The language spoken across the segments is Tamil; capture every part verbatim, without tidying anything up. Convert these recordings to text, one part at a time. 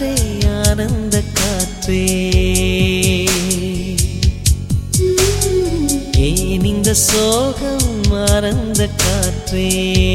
காற்றே ஆனந்த காற்றே ஏன் இந்த சோகம் ஆனந்த காற்றே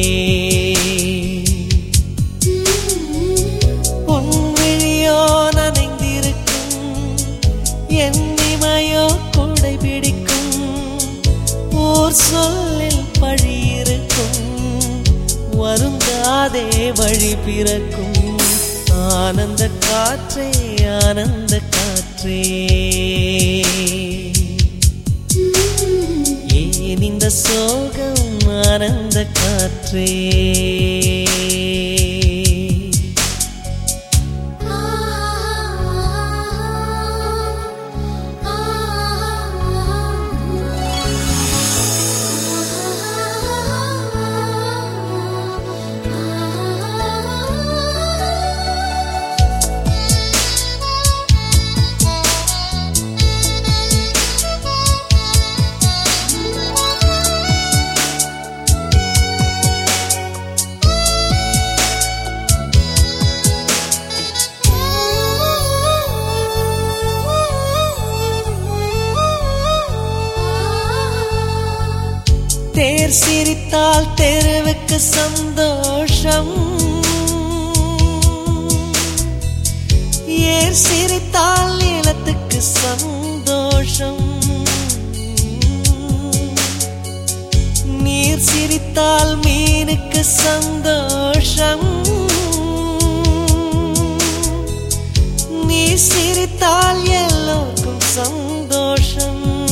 பொன்விழியோ நனைந்திருக்கும் என் இமையோ கொடை பிடிக்கும் ஓர் சொல்லில் பழியிருக்கும் வருந்தாதே வழி பிறக்கும் ஆனந்த காற்றே ஆனந்த காற்றே ஏன் இந்த சோகம் ஆனந்த காற்றே தேர் சிரித்தால் தெருவுக்கு சந்தோஷம் ஏர் சிரித்தால் நிலத்துக்கு சந்தோஷம் நீர் சிரித்தால் மீனுக்கு சந்தோஷம் நீ சிரித்தால் எல்லோருக்கும் சந்தோஷம்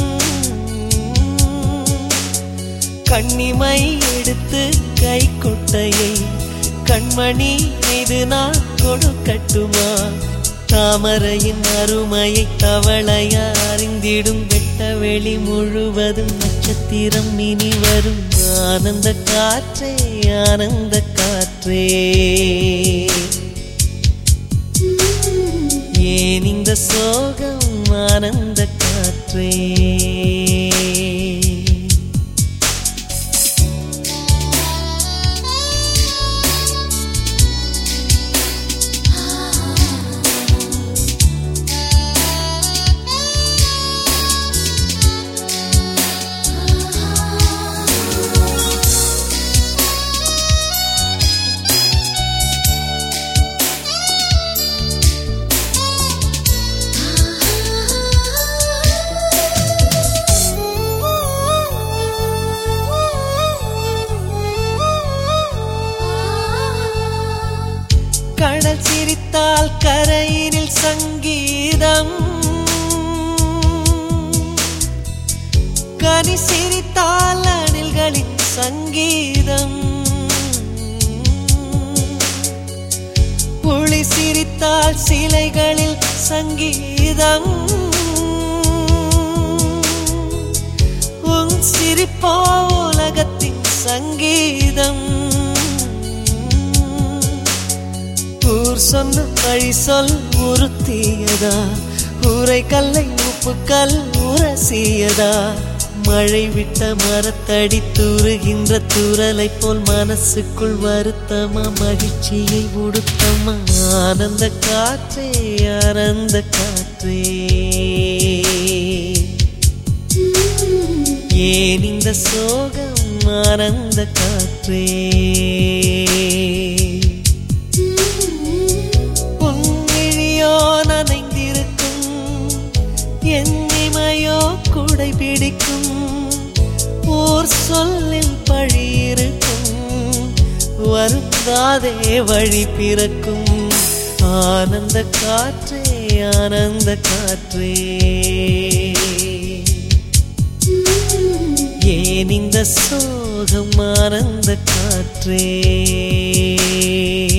கண்ணிமை எடுத்து கை கொட்டையை கண்மணி மீது நான் கொடுக்கட்டுமா தாமரையின் அருமையை தவளையா அறிந்திடும் வெட்ட வெளி முழுவதும் நட்சத்திரம் இனி வரும் ஆனந்த காற்றே ஆனந்த காற்றே ஏன் இந்த சோகம் ஆனந்த காற்றே கடல் சிரித்தால் கரையினில் சங்கீதம் கனி சிரித்தால் அணில்களின் சங்கீதம் புலி சிரித்தால் சிலைகளில் சங்கீதம் உன் சிரிப்போ உலகத்தின் சங்கீதம் ஊர் சொன்ன வழி சொல் உறுத்தியதா ஊரை கல்லை உப்பு கல் உரசியதா மழை விட்ட மரத்தடி தூறுகின்ற தூறலை போல் மனசுக்குள் வருத்தமா மகிழ்ச்சியை உடுத்தமா ஆனந்த காற்றே ஆனந்த காற்றே ஏன் இந்த சோகம் ஆனந்த காற்றே நனைந்திருக்கும் என் இமையோ குடை பிடிக்கும் ஓர் சொல்லில் பழியிருக்கும் வருந்தாதே வழி பிறக்கும் ஆனந்த காற்றே ஆனந்த காற்றே ஏன் இந்த சோகம் ஆனந்த காற்றே